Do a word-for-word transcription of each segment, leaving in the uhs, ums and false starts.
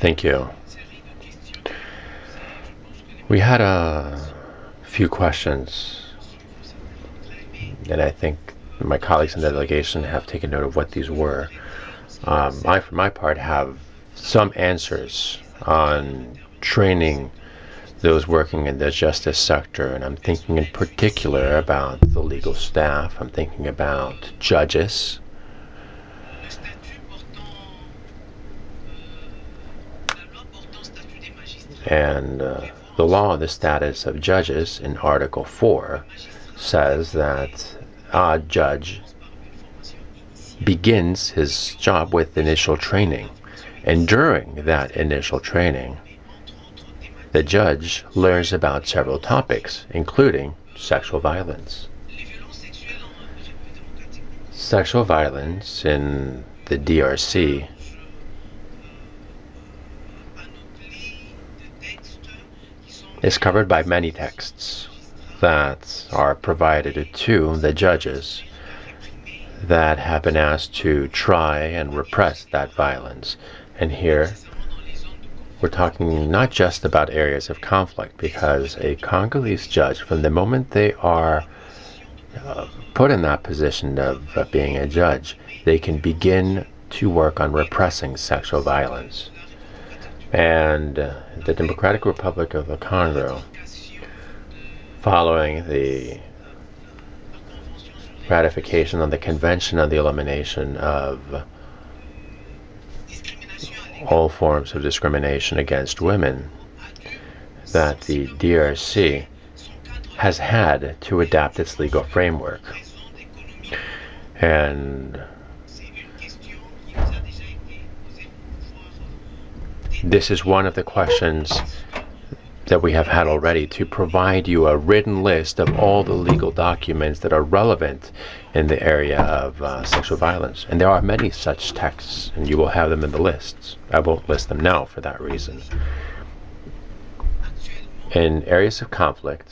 Thank you. We had a few questions, and I think my colleagues in the delegation have taken note of what these were. Um, I, for my part, have some answers on training those working in the justice sector, and I'm thinking in particular about the legal staff. I'm thinking about judges. And uh, the law on the status of judges in Article four says that a judge begins his job with initial training. And during that initial training, the judge learns about several topics, including sexual violence. Sexual violence in the D R C is covered by many texts that are provided to the judges that have been asked to try and repress that violence. And here we're talking not just about areas of conflict, because a Congolese judge, from the moment they are uh, put in that position of uh, being a judge, they can begin to work on repressing sexual violence. And uh, the Democratic Republic of the Congo, following the ratification of the Convention on the Elimination of all forms of discrimination against women, that the D R C has had to adapt its legal framework. And this is one of the questions that we have had already, to provide you a written list of all the legal documents that are relevant in the area of uh, sexual violence. And there are many such texts, and you will have them in the lists. I won't list them now for that reason. In areas of conflict,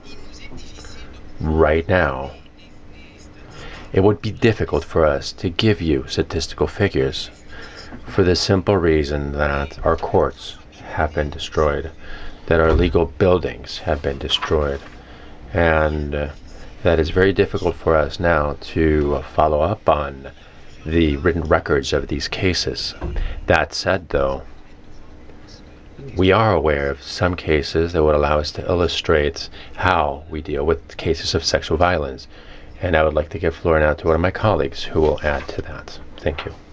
right now, it would be difficult for us to give you statistical figures, for the simple reason that our courts have been destroyed, that our legal buildings have been destroyed, and uh, that is very difficult for us now to follow up on the written records of these cases. That said, though, we are aware of some cases that would allow us to illustrate how we deal with cases of sexual violence. And I would like to give floor now to one of my colleagues who will add to that. Thank you.